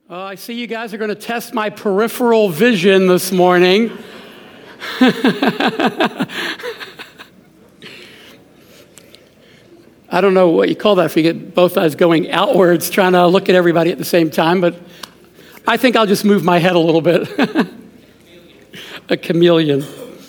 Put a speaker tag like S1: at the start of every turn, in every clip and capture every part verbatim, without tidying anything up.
S1: Oh, I see you guys are going to test my peripheral vision this morning. I don't know what you call that if you get both eyes going outwards, trying to look at everybody at the same time, but I think I'll just move my head a little bit. A chameleon.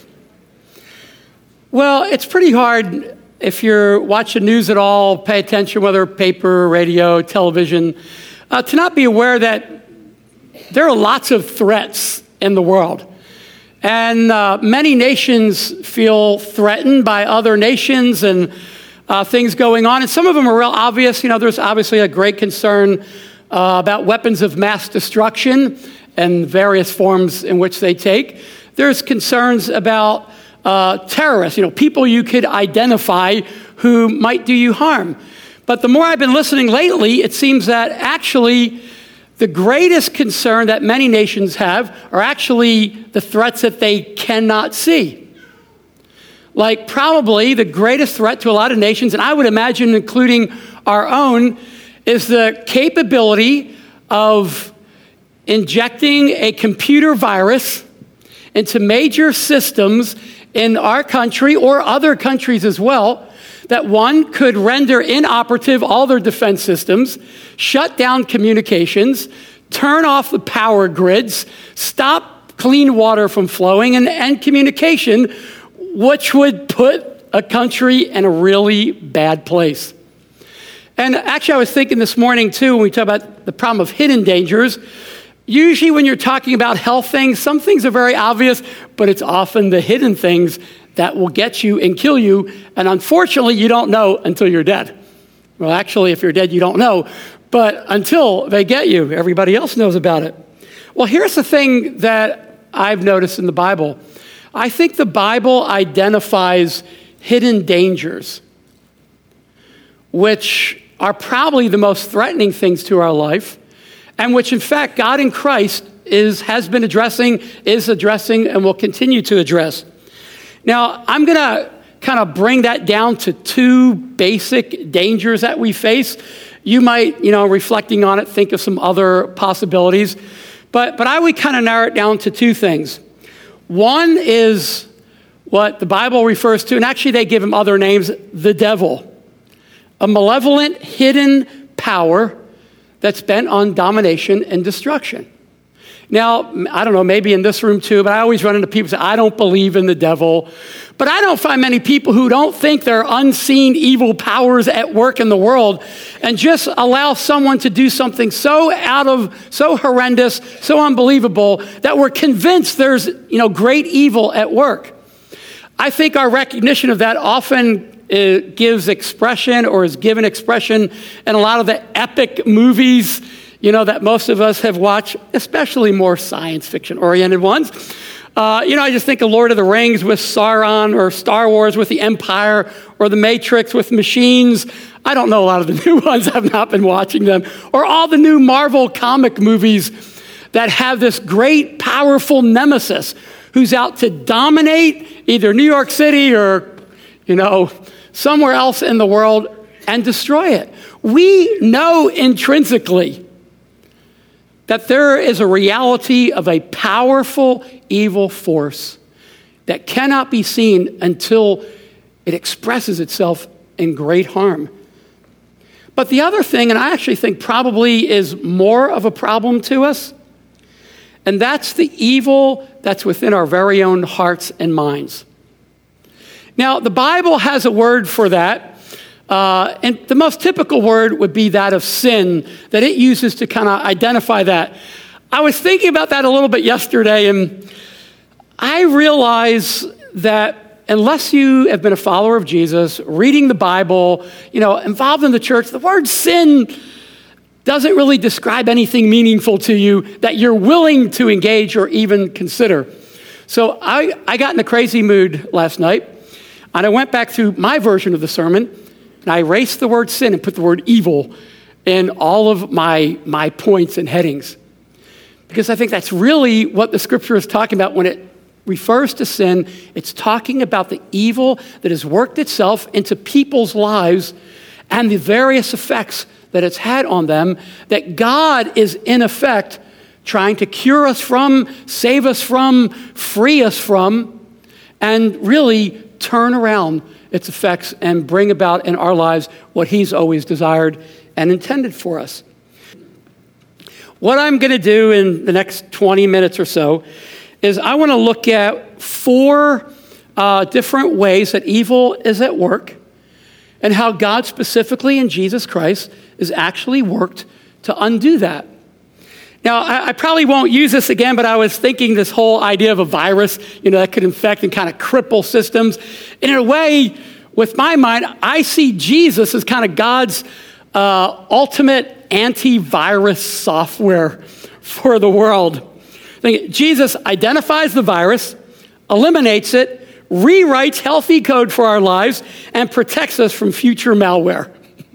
S1: Well, it's pretty hard if you're watching news at all, pay attention, whether paper, radio, television, uh, to not be aware that there are lots of threats in the world. And uh, many nations feel threatened by other nations and uh, things going on. And some of them are real obvious. You know, there's obviously a great concern uh, about weapons of mass destruction and various forms in which they take. There's concerns about uh, terrorists, you know, people you could identify who might do you harm. But the more I've been listening lately, it seems that actually the greatest concern that many nations have are actually the threats that they cannot see. Like probably the greatest threat to a lot of nations, and I would imagine including our own, is the capability of injecting a computer virus into major systems in our country or other countries as well, that one could render inoperative all their defense systems, shut down communications, turn off the power grids, stop clean water from flowing, and end communication, which would put a country in a really bad place. And actually, I was thinking this morning, too, when we talk about the problem of hidden dangers, usually when you're talking about health things, some things are very obvious, but it's often the hidden things that will get you and kill you. And unfortunately, you don't know until you're dead. Well, actually, if you're dead, you don't know. But until they get you, everybody else knows about it. Well, here's the thing that I've noticed in the Bible. I think the Bible identifies hidden dangers, which are probably the most threatening things to our life, and which, in fact, God in Christ is has been addressing, is addressing, and will continue to address. Now, I'm going to kind of bring that down to two basic dangers that we face. You might, you know, reflecting on it, think of some other possibilities. But, but I would kind of narrow it down to two things. One is what the Bible refers to, and actually they give him other names, the devil. A malevolent, hidden power that's bent on domination and destruction. Now, I don't know, maybe in this room too, but I always run into people who say, I don't believe in the devil. But I don't find many people who don't think there are unseen evil powers at work in the world and just allow someone to do something so out of, so horrendous, so unbelievable that we're convinced there's, you know, great evil at work. I think our recognition of that often uh, gives expression or is given expression in a lot of the epic movies, you know, that most of us have watched, especially more science fiction-oriented ones. Uh, you know, I just think of Lord of the Rings with Sauron, or Star Wars with the Empire, or The Matrix with machines. I don't know a lot of the new ones. I've not been watching them. Or all the new Marvel comic movies that have this great, powerful nemesis who's out to dominate either New York City or, you know, somewhere else in the world and destroy it. We know intrinsically that there is a reality of a powerful evil force that cannot be seen until it expresses itself in great harm. But the other thing, and I actually think probably is more of a problem to us, and that's the evil that's within our very own hearts and minds. Now, the Bible has a word for that. Uh, and the most typical word would be that of sin, that it uses to kind of identify that. I was thinking about that a little bit yesterday, and I realize that unless you have been a follower of Jesus, reading the Bible, you know, involved in the church, the word sin doesn't really describe anything meaningful to you that you're willing to engage or even consider. So I, I got in a crazy mood last night, and I went back through my version of the sermon, and I erased the word sin and put the word evil in all of my, my points and headings. Because I think that's really what the scripture is talking about when it refers to sin. It's talking about the evil that has worked itself into people's lives and the various effects that it's had on them, that God is in effect trying to cure us from, save us from, free us from, and really turn around its effects and bring about in our lives what he's always desired and intended for us. What I'm going to do in the next twenty minutes or so is I want to look at four uh, different ways that evil is at work and how God specifically in Jesus Christ has actually worked to undo that. Now, I, I probably won't use this again, but I was thinking this whole idea of a virus, you know, that could infect and kind of cripple systems. And in a way, with my mind, I see Jesus as kind of God's uh, ultimate antivirus software for the world. I think Jesus identifies the virus, eliminates it, rewrites healthy code for our lives, and protects us from future malware.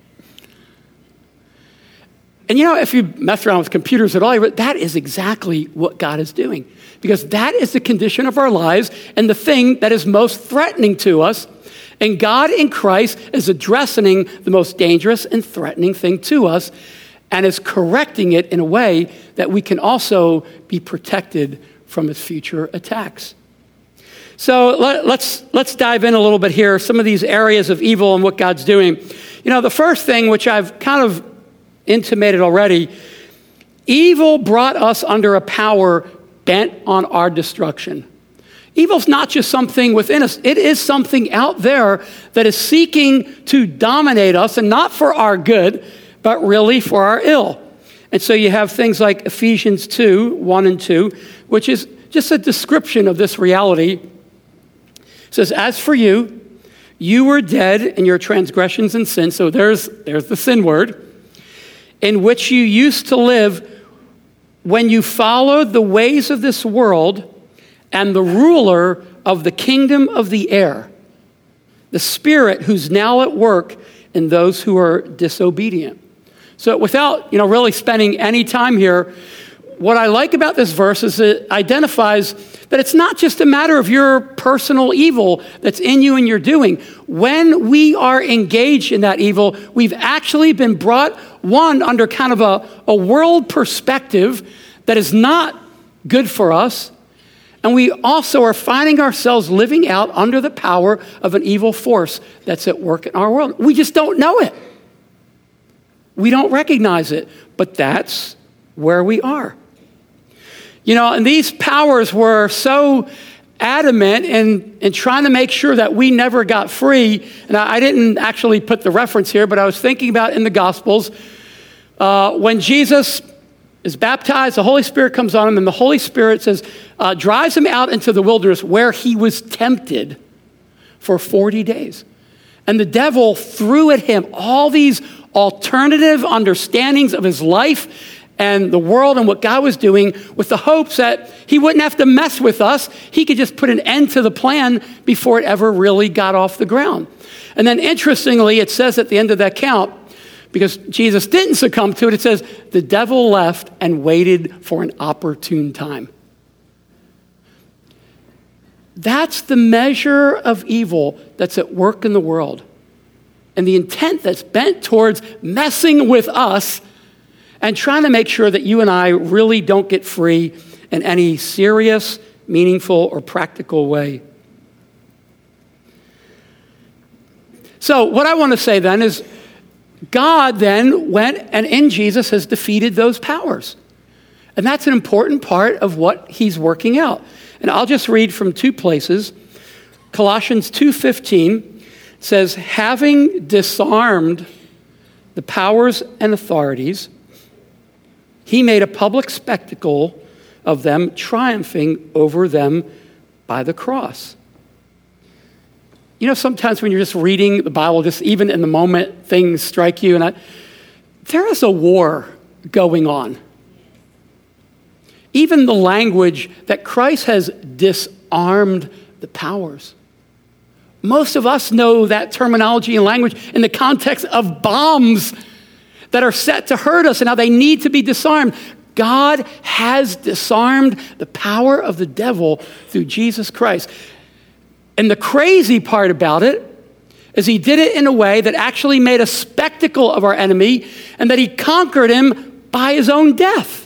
S1: And you know, if you mess around with computers at all, that is exactly what God is doing. Because that is the condition of our lives and the thing that is most threatening to us. And God in Christ is addressing the most dangerous and threatening thing to us and is correcting it in a way that we can also be protected from its future attacks. So let, let's let's dive in a little bit here, some of these areas of evil and what God's doing. You know, the first thing, which I've kind of intimated already, evil brought us under a power bent on our destruction. Evil's not just something within us. It is something out there that is seeking to dominate us, and not for our good, but really for our ill. And so you have things like Ephesians two, one and two, which is just a description of this reality. It says, as for you, you were dead in your transgressions and sins. So there's, there's the sin word. In which you used to live when you followed the ways of this world and the ruler of the kingdom of the air, the spirit who's now at work in those who are disobedient. So without, you know, really spending any time here, what I like about this verse is it identifies that it's not just a matter of your personal evil that's in you and you're doing. When we are engaged in that evil, we've actually been brought, one, under kind of a, a world perspective that is not good for us. And we also are finding ourselves living out under the power of an evil force that's at work in our world. We just don't know it. We don't recognize it, but that's where we are. You know, and these powers were so adamant in, in trying to make sure that we never got free. And I, I didn't actually put the reference here, but I was thinking about in the Gospels, uh, when Jesus is baptized, the Holy Spirit comes on him, and the Holy Spirit says, uh, drives him out into the wilderness where he was tempted for forty days. And the devil threw at him all these alternative understandings of his life and the world and what God was doing, with the hopes that he wouldn't have to mess with us. He could just put an end to the plan before it ever really got off the ground. And then interestingly, it says at the end of that count, because Jesus didn't succumb to it, it says, the devil left and waited for an opportune time. That's the measure of evil that's at work in the world. And the intent that's bent towards messing with us and trying to make sure that you and I really don't get free in any serious, meaningful, or practical way. So what I want to say then is God then went and in Jesus has defeated those powers. And that's an important part of what he's working out. And I'll just read from two places. Colossians two fifteen says, having disarmed the powers and authorities, he made a public spectacle of them, triumphing over them by the cross. You know, sometimes when you're just reading the Bible, just even in the moment, things strike you. And I, there is a war going on. Even the language that Christ has disarmed the powers. Most of us know that terminology and language in the context of bombs that are set to hurt us and how they need to be disarmed. God has disarmed the power of the devil through Jesus Christ. And the crazy part about it is he did it in a way that actually made a spectacle of our enemy and that he conquered him by his own death.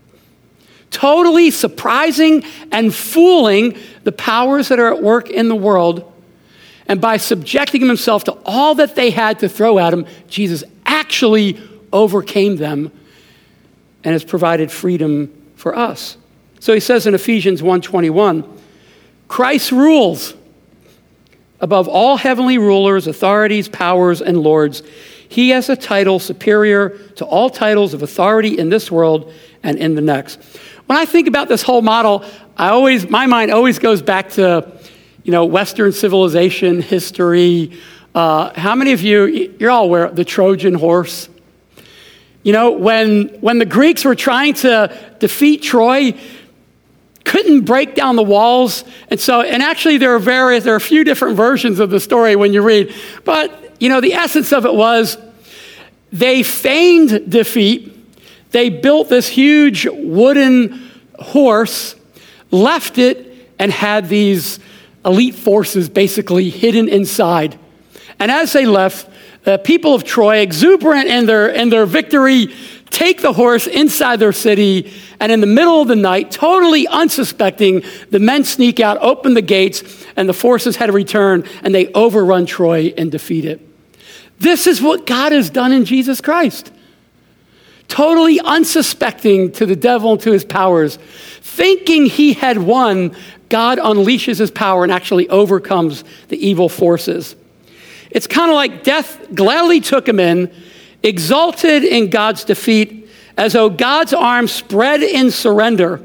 S1: Totally surprising and fooling the powers that are at work in the world. And by subjecting himself to all that they had to throw at him, Jesus actually overcame them and has provided freedom for us. So he says in Ephesians one twenty-one, Christ rules above all heavenly rulers, authorities, powers, and lords. He has a title superior to all titles of authority in this world and in the next. When I think about this whole model, I always, my mind always goes back to, you know, Western civilization, history. Uh, how many of you, you're all aware of the Trojan horse? You know, when when the Greeks were trying to defeat Troy, couldn't break down the walls. And so, and actually there are various, there are a few different versions of the story when you read. But, you know, the essence of it was they feigned defeat. They built this huge wooden horse, left it, and had these elite forces basically hidden inside. And as they left, the people of Troy, exuberant in their, in their victory, take the horse inside their city, and in the middle of the night, totally unsuspecting, the men sneak out, open the gates, and the forces had to return, and they overrun Troy and defeat it. This is what God has done in Jesus Christ. Totally unsuspecting to the devil and to his powers, thinking he had won, God unleashes his power and actually overcomes the evil forces. It's kind of like death gladly took him in, exalted in God's defeat, as though God's arms spread in surrender.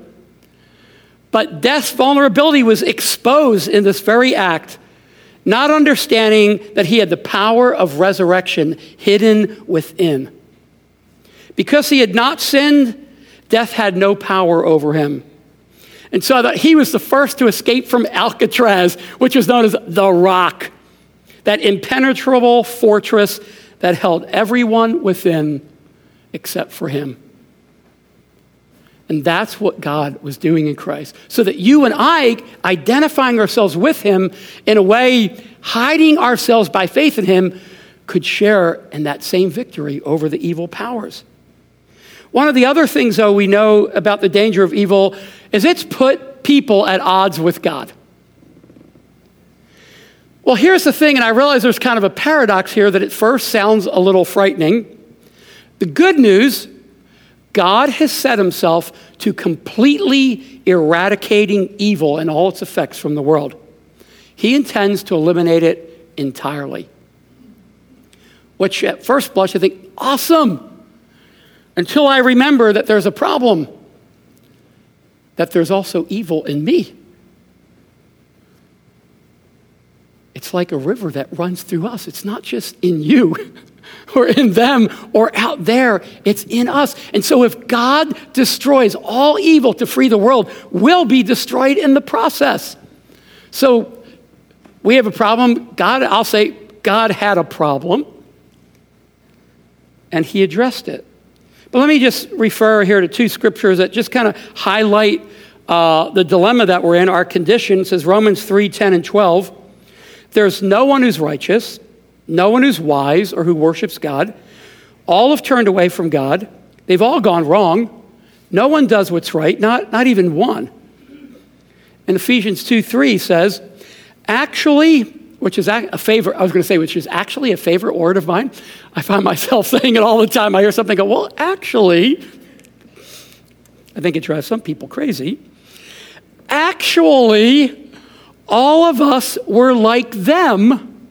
S1: But death's vulnerability was exposed in this very act, not understanding that he had the power of resurrection hidden within. Because he had not sinned, death had no power over him. And so that he was the first to escape from Alcatraz, which was known as the Rock, that impenetrable fortress that held everyone within except for him. And that's what God was doing in Christ. So that you and I, identifying ourselves with him in a way, hiding ourselves by faith in him, could share in that same victory over the evil powers. One of the other things, though, we know about the danger of evil is it's put people at odds with God. Well, here's the thing, and I realize there's kind of a paradox here that at first sounds a little frightening. The good news, God has set himself to completely eradicating evil and all its effects from the world. He intends to eliminate it entirely. Which at first blush, I think, awesome. Until I remember that there's a problem, that there's also evil in me. It's like a river that runs through us. It's not just in you or in them or out there. It's in us. And so if God destroys all evil to free the world, we'll be destroyed in the process. So we have a problem. God, I'll say, God had a problem, and he addressed it. But let me just refer here to two scriptures that just kind of highlight uh, the dilemma that we're in, our condition. It says Romans three, ten, and twelve. There's no one who's righteous, no one who's wise or who worships God. All have turned away from God. They've all gone wrong. No one does what's right, not, not even one. And Ephesians two, three says, actually, which is a favorite, I was going to say, which is actually a favorite word of mine. I find myself saying it all the time. I hear something go, well, actually, I think it drives some people crazy. Actually, all of us were like them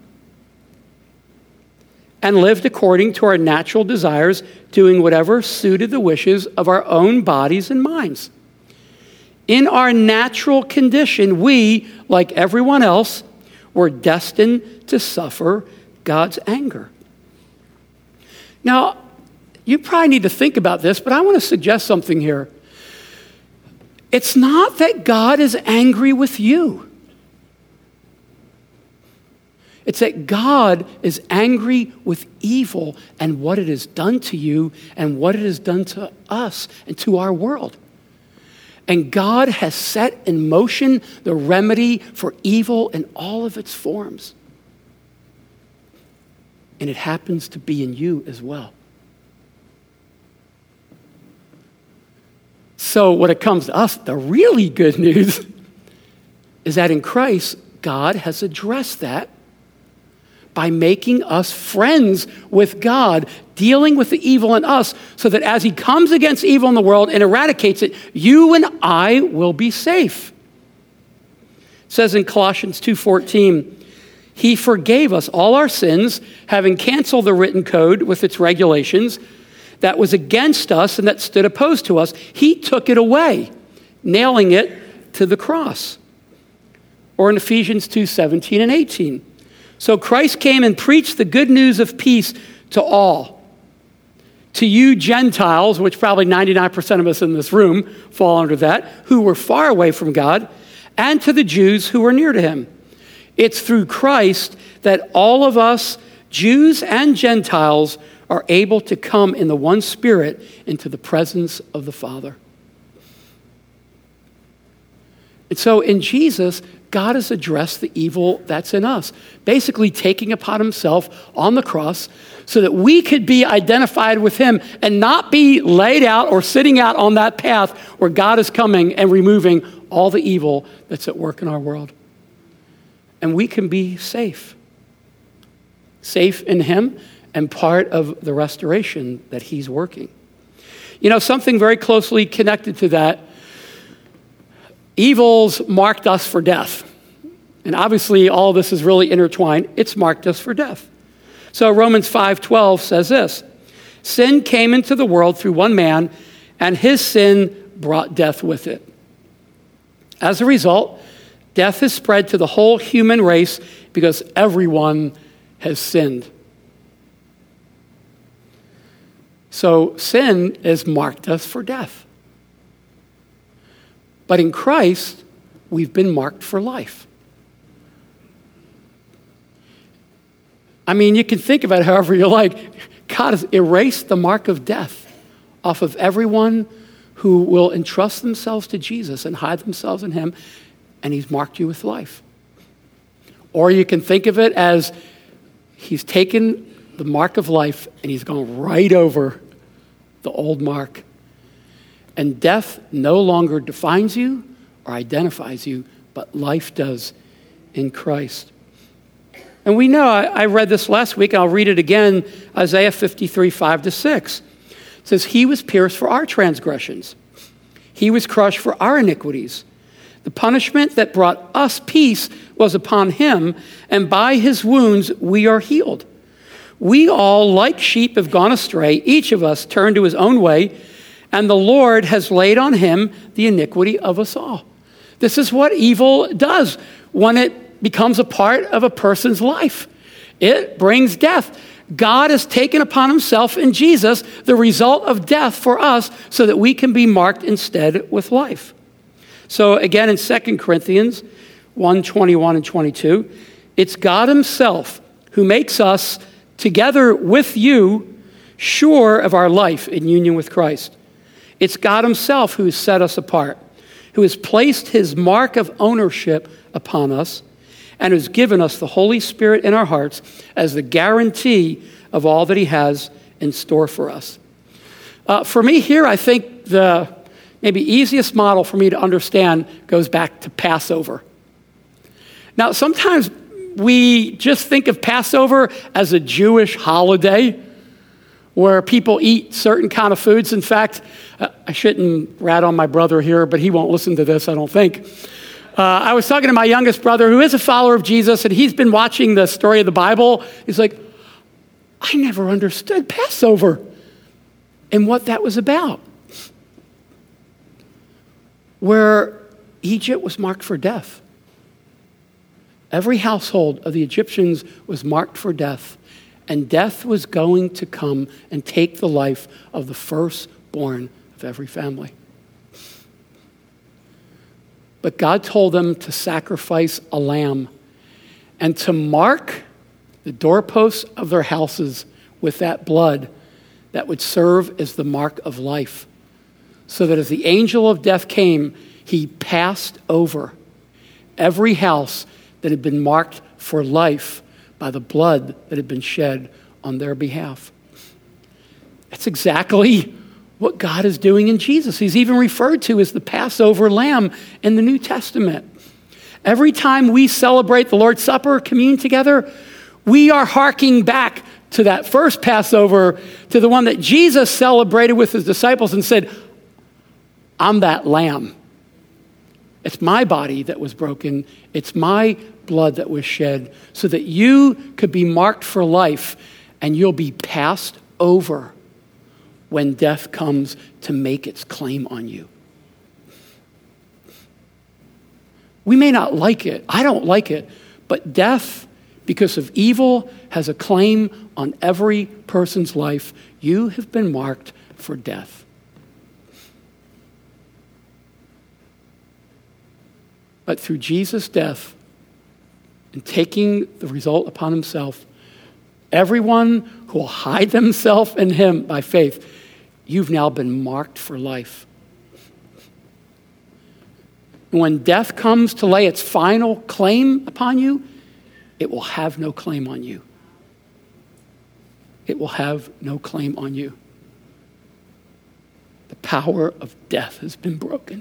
S1: and lived according to our natural desires, doing whatever suited the wishes of our own bodies and minds. In our natural condition, we, like everyone else, were destined to suffer God's anger. Now, you probably need to think about this, but I want to suggest something here. It's not that God is angry with you. It's that God is angry with evil and what it has done to you and what it has done to us and to our world. And God has set in motion the remedy for evil in all of its forms. and it happens to be in you as well. So when it comes to us, the really good news is that in Christ, God has addressed that by making us friends with God, dealing with the evil in us, so that as he comes against evil in the world and eradicates it, you and I will be safe. It says in Colossians two fourteen, he forgave us all our sins, having canceled the written code with its regulations that was against us and that stood opposed to us. He took it away, nailing it to the cross. Or in Ephesians two seventeen and eighteen. So Christ came and preached the good news of peace to all. To you Gentiles, which probably ninety-nine percent of us in this room fall under that, who were far away from God, and to the Jews who were near to him. It's through Christ that all of us, Jews and Gentiles, are able to come in the one Spirit into the presence of the Father. And so in Jesus, God has addressed the evil that's in us, basically taking upon himself on the cross so that we could be identified with him and not be laid out or sitting out on that path where God is coming and removing all the evil that's at work in our world. And we can be safe. Safe in him and part of the restoration that he's working. You know, something very closely connected to that, evil's marked us for death. And obviously all of this is really intertwined. It's marked us for death. So Romans five twelve says this, sin came into the world through one man, and his sin brought death with it. As a result, death has spread to the whole human race because everyone has sinned. So sin has marked us for death. But in Christ, we've been marked for life. I mean, you can think about it however you like. God has erased the mark of death off of everyone who will entrust themselves to Jesus and hide themselves in him, and he's marked you with life. Or you can think of it as he's taken the mark of life and he's gone right over the old mark. And death no longer defines you or identifies you, but life does in Christ. And we know, I, I read this last week, I'll read it again, Isaiah fifty-three, five to six. It says, he was pierced for our transgressions. He was crushed for our iniquities. The punishment that brought us peace was upon him, and by his wounds we are healed. We all, like sheep, have gone astray. Each of us turned to his own way, and the Lord has laid on him the iniquity of us all. This is what evil does when it becomes a part of a person's life. It brings death. God has taken upon himself in Jesus the result of death for us so that we can be marked instead with life. So again, in Second Corinthians one, twenty-one and twenty-two, it's God himself who makes us, together with you, sure of our life in union with Christ. It's God himself who has set us apart, who has placed his mark of ownership upon us, and has given us the Holy Spirit in our hearts as the guarantee of all that he has in store for us. Uh, for me here, I think the maybe easiest model for me to understand goes back to Passover. Now, sometimes we just think of Passover as a Jewish holiday where people eat certain kind of foods. In fact, uh, I shouldn't rat on my brother here, but he won't listen to this, I don't think. Uh, I was talking to my youngest brother, who is a follower of Jesus, and he's been watching the story of the Bible. He's like, I never understood Passover and what that was about. Where Egypt was marked for death. Every household of the Egyptians was marked for death, and death was going to come and take the life of the firstborn of every family. But God told them to sacrifice a lamb and to mark the doorposts of their houses with that blood that would serve as the mark of life, so that as the angel of death came, he passed over every house that had been marked for life by the blood that had been shed on their behalf. That's exactly what God is doing in Jesus. He's even referred to as the Passover lamb in the New Testament. Every time we celebrate the Lord's Supper, commune together, we are harking back to that first Passover, to the one that Jesus celebrated with his disciples and said, I'm that lamb. It's my body that was broken. It's my blood that was shed so that you could be marked for life and you'll be passed over when death comes to make its claim on you. We may not like it. I don't like it. But death, because of evil, has a claim on every person's life. You have been marked for death. But through Jesus' death and taking the result upon himself, everyone who will hide themselves in him by faith, you've now been marked for life. And when death comes to lay its final claim upon you, it will have no claim on you. It will have no claim on you. The power of death has been broken.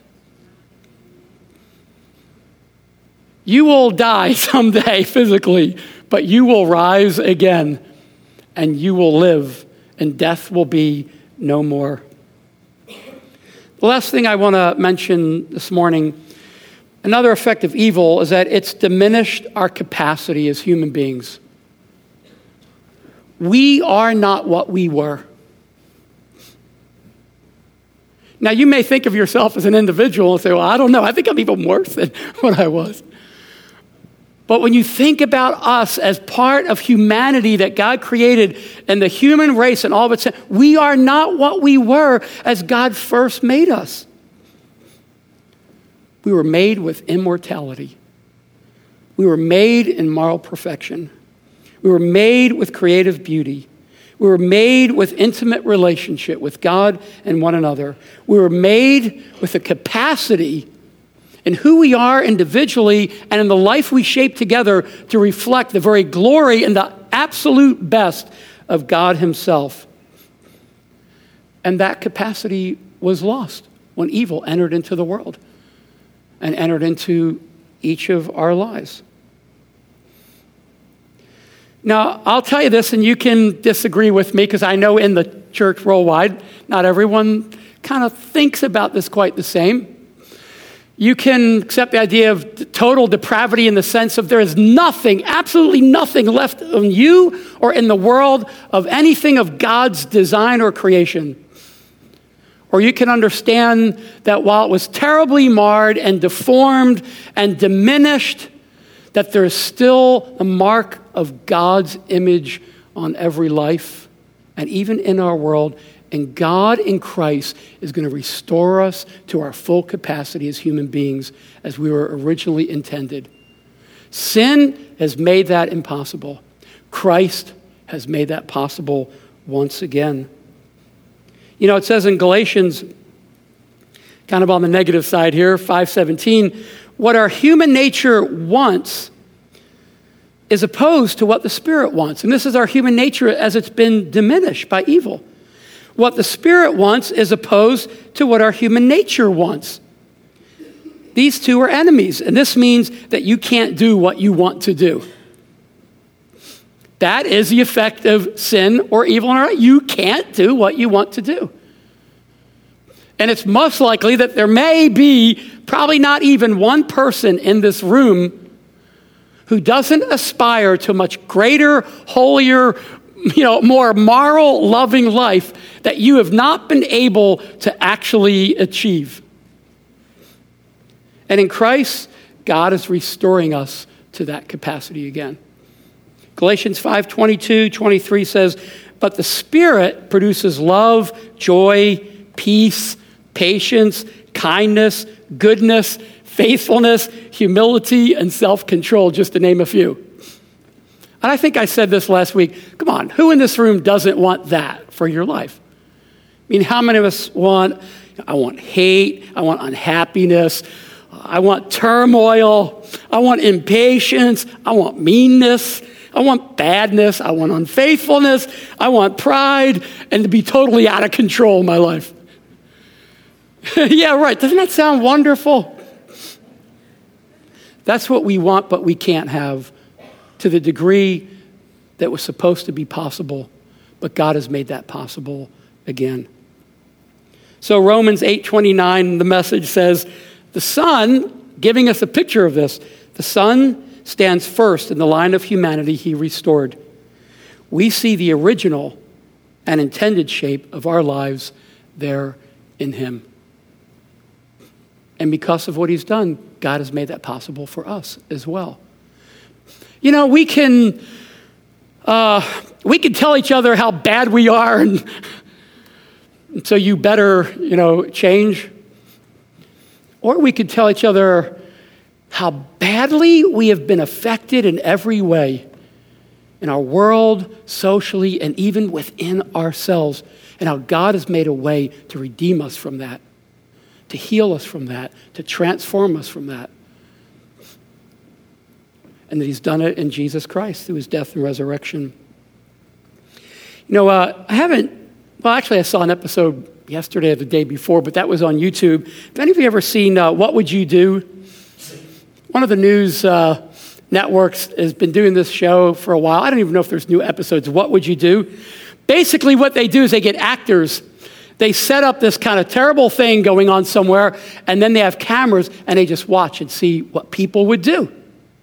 S1: You will die someday physically, but you will rise again and you will live, and death will be no more. The last thing I want to mention this morning, another effect of evil, is that it's diminished our capacity as human beings. We are not what we were. Now, you may think of yourself as an individual and say, well, I don't know. I think I'm even worse than what I was. But when you think about us as part of humanity that God created and the human race and all of its, we are not what we were as God first made us. We were made with immortality. We were made in moral perfection. We were made with creative beauty. We were made with intimate relationship with God and one another. We were made with the capacity in who we are individually and in the life we shape together to reflect the very glory and the absolute best of God himself. And that capacity was lost when evil entered into the world and entered into each of our lives. Now, I'll tell you this, and you can disagree with me, because I know in the church worldwide, not everyone kind of thinks about this quite the same. You can accept the idea of total depravity in the sense of there is nothing, absolutely nothing left in you or in the world of anything of God's design or creation. Or you can understand that while it was terribly marred and deformed and diminished, that there is still a mark of God's image on every life and even in our world. And God in Christ is going to restore us to our full capacity as human beings as we were originally intended. Sin has made that impossible. Christ has made that possible once again. You know, it says in Galatians, kind of on the negative side here, five seventeen, what our human nature wants is opposed to what the Spirit wants. And this is our human nature as it's been diminished by evil. What the Spirit wants is opposed to what our human nature wants. These two are enemies, and this means that you can't do what you want to do. That is the effect of sin or evil in our life. You can't do what you want to do. And it's most likely that there may be probably not even one person in this room who doesn't aspire to a much greater, holier, you know, more moral, loving life that you have not been able to actually achieve. And in Christ, God is restoring us to that capacity again. Galatians five twenty-two, twenty-three says, but the Spirit produces love, joy, peace, patience, kindness, goodness, faithfulness, humility, and self-control, just to name a few. And I think I said this last week. Come on, who in this room doesn't want that for your life? I mean, how many of us want, I want hate, I want unhappiness, I want turmoil, I want impatience, I want meanness, I want badness. I want unfaithfulness. I want pride and to be totally out of control in my life. Yeah, right. Doesn't that sound wonderful? That's what we want, but we can't have to the degree that was supposed to be possible, but God has made that possible again. So Romans eight twenty-nine, the Message says, the Son, giving us a picture of this, the Son stands first in the line of humanity he restored. We see the original and intended shape of our lives there in him. And because of what he's done, God has made that possible for us as well. You know, we can uh, we can tell each other how bad we are, and, and so you better, you know, change. Or we could tell each other how badly we have been affected in every way, in our world, socially, and even within ourselves, and how God has made a way to redeem us from that, to heal us from that, to transform us from that. And that he's done it in Jesus Christ through his death and resurrection. You know, uh, I haven't, well, actually I saw an episode yesterday or the day before, but that was on YouTube. Have any of you ever seen uh, What Would You Do? One of the news uh, networks has been doing this show for a while. I don't even know if there's new episodes. What Would You Do? Basically what they do is they get actors. They set up this kind of terrible thing going on somewhere, and then they have cameras, and they just watch and see what people would do.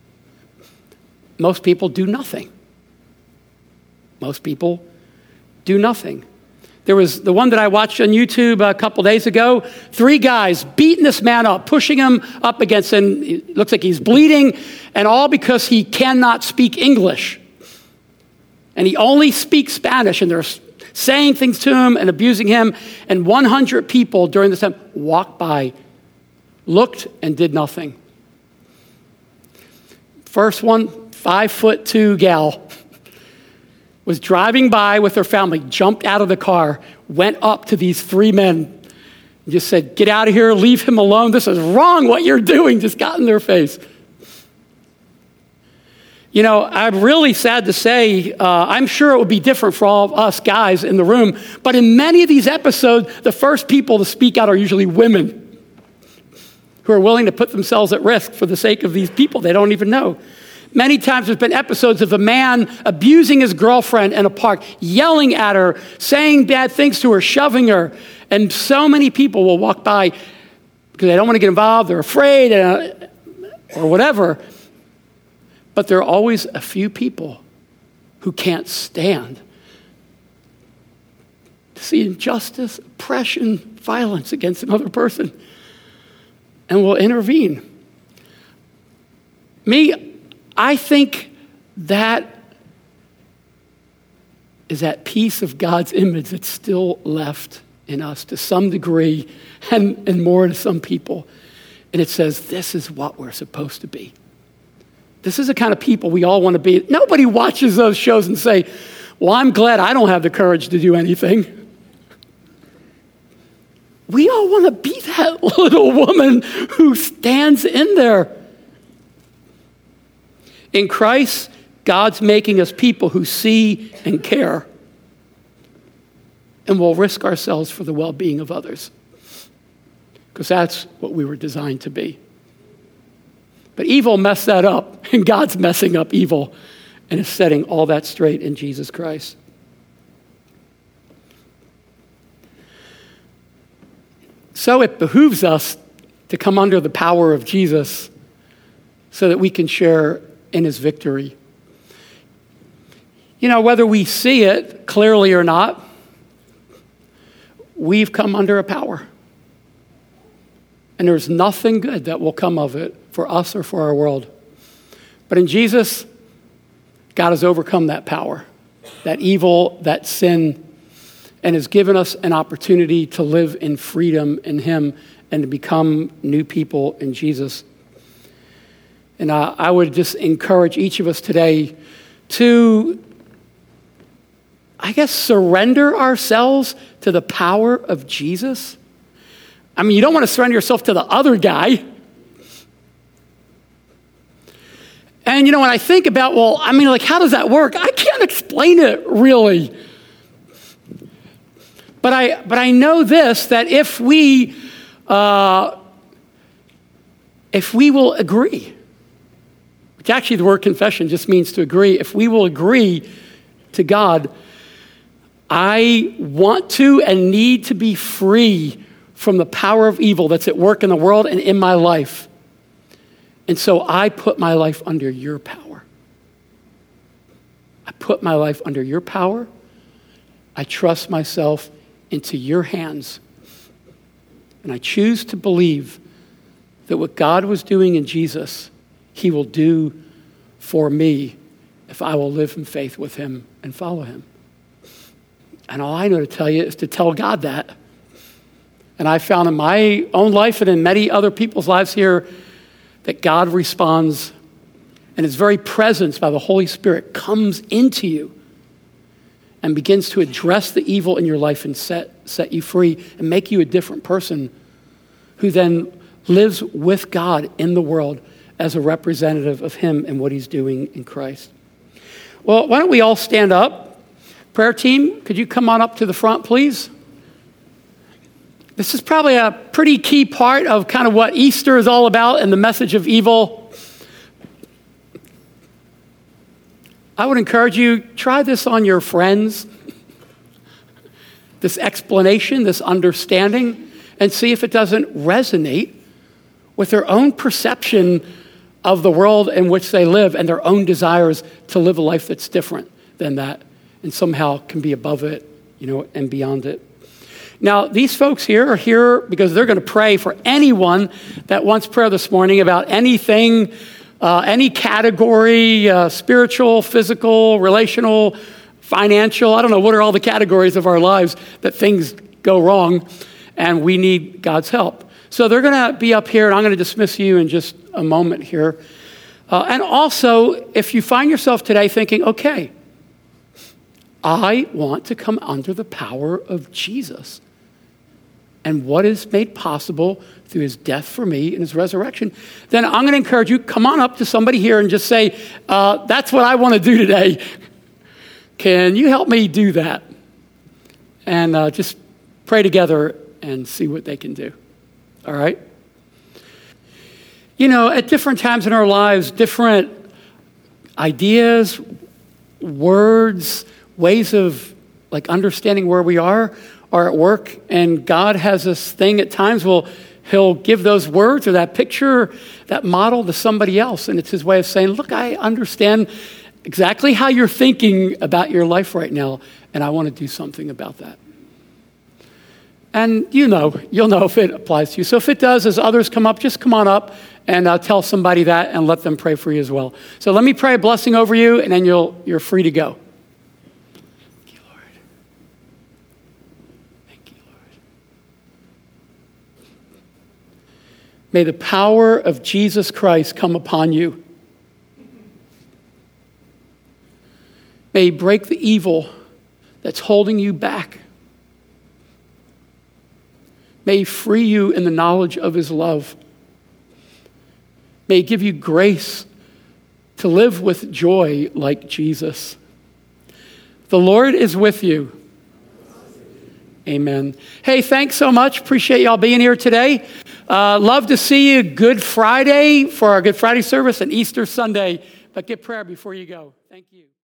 S1: Most people do nothing. Most people do nothing. There was the one that I watched on YouTube a couple days ago. Three guys beating this man up, pushing him up against, and it looks like he's bleeding, and all because he cannot speak English. And he only speaks Spanish, and they're saying things to him and abusing him. And one hundred people during this time walked by, looked, and did nothing. First one, five foot two gal, was driving by with her family, jumped out of the car, went up to these three men, and just said, "Get out of here, leave him alone. This is wrong what you're doing." Just got in their face. You know, I'm really sad to say, uh, I'm sure it would be different for all of us guys in the room, but in many of these episodes, the first people to speak out are usually women who are willing to put themselves at risk for the sake of these people they don't even know. Many times there's been episodes of a man abusing his girlfriend in a park, yelling at her, saying bad things to her, shoving her, and so many people will walk by because they don't want to get involved, they're afraid, uh, or whatever. But there are always a few people who can't stand to see injustice, oppression, violence against another person, and will intervene. Me, I think that is that piece of God's image that's still left in us to some degree, and, and more to some people. And it says, this is what we're supposed to be. This is the kind of people we all want to be. Nobody watches those shows and say, well, I'm glad I don't have the courage to do anything. We all want to be that little woman who stands in there. In Christ, God's making us people who see and care and will risk ourselves for the well-being of others, because that's what we were designed to be. But evil messed that up, and God's messing up evil and is setting all that straight in Jesus Christ. So it behooves us to come under the power of Jesus so that we can share in his victory. You know, whether we see it clearly or not, we've come under a power. And there's nothing good that will come of it for us or for our world. But in Jesus, God has overcome that power, that evil, that sin, and has given us an opportunity to live in freedom in him and to become new people in Jesus. And uh, I would just encourage each of us today to, I guess, surrender ourselves to the power of Jesus. I mean, you don't want to surrender yourself to the other guy. And, you know, when I think about, well, I mean, like, how does that work? I can't explain it, really. But I, but I know this, that if we, uh, if we will agree, which actually the word confession just means to agree, if we will agree to God, I want to and need to be free from the power of evil that's at work in the world and in my life. And so I put my life under your power. I put my life under your power. I trust myself into your hands. And I choose to believe that what God was doing in Jesus, he will do for me if I will live in faith with him and follow him. And all I know to tell you is to tell God that. And I found in my own life and in many other people's lives here that God responds, and his very presence by the Holy Spirit comes into you and begins to address the evil in your life and set, set you free and make you a different person who then lives with God in the world as a representative of him and what he's doing in Christ. Well, why don't we all stand up? Prayer team, could you come on up to the front, please? This is probably a pretty key part of kind of what Easter is all about and the message of evil. I would encourage you, try this on your friends, this explanation, this understanding, and see if it doesn't resonate with their own perception of the world in which they live and their own desires to live a life that's different than that and somehow can be above it, you know, and beyond it. Now, these folks here are here because they're going to pray for anyone that wants prayer this morning about anything, uh, any category, uh, spiritual, physical, relational, financial. I don't know, what are all the categories of our lives that things go wrong and we need God's help. So they're going to be up here, and I'm going to dismiss you in just a moment here. Uh, and also, if you find yourself today thinking, okay, I want to come under the power of Jesus and what is made possible through his death for me and his resurrection, then I'm going to encourage you, come on up to somebody here and just say, uh, that's what I want to do today. Can you help me do that? And uh, just pray together and see what they can do. All right? You know, at different times in our lives, different ideas, words, ways of like understanding where we are are at work, and God has this thing at times, well, he'll give those words or that picture, that model to somebody else, and it's his way of saying, look, I understand exactly how you're thinking about your life right now, and I want to do something about that. And you know, you'll know if it applies to you. So if it does, as others come up, just come on up and uh, tell somebody that and let them pray for you as well. So let me pray a blessing over you, and then you'll, you're free to go. Thank you, Lord. Thank you, Lord. May the power of Jesus Christ come upon you. May he break the evil that's holding you back. May he free you in the knowledge of his love. May he give you grace to live with joy like Jesus. The Lord is with you. Amen. Hey, thanks so much. Appreciate y'all being here today. Uh, love to see you Good Friday for our Good Friday service and Easter Sunday. But get prayer before you go. Thank you.